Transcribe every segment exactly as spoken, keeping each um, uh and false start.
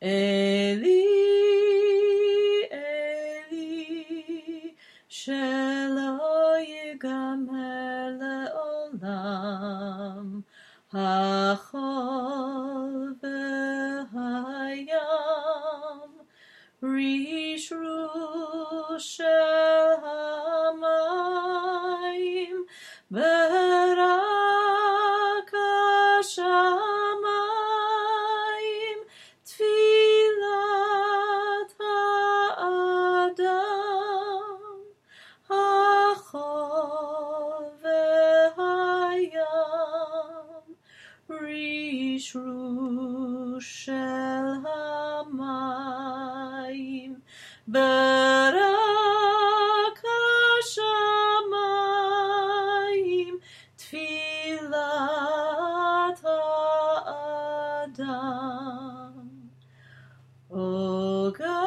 Eli, Eli, shelo yigamer leolam, hachol v'hayam, rishru shel hamayim, berak hashamayim, tfilat ha'adam, hachol v'hayam, rishru shel hamayim, berak hashamayim, tfilat ha'adam. O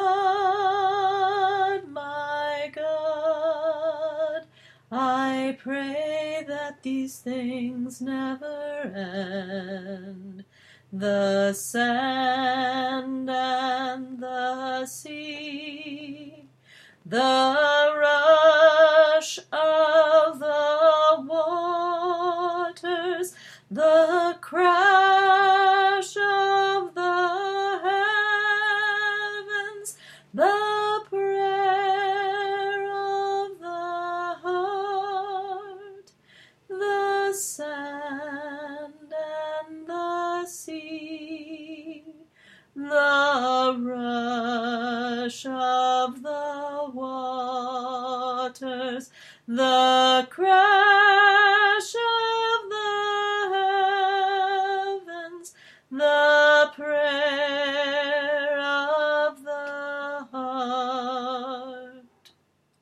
God, my God, I pray that these things never end. The sand and the sea, the rush of the waters, the crash of the heavens, the prayer of the heart, the sand and the sea, the rush of the waters, the crash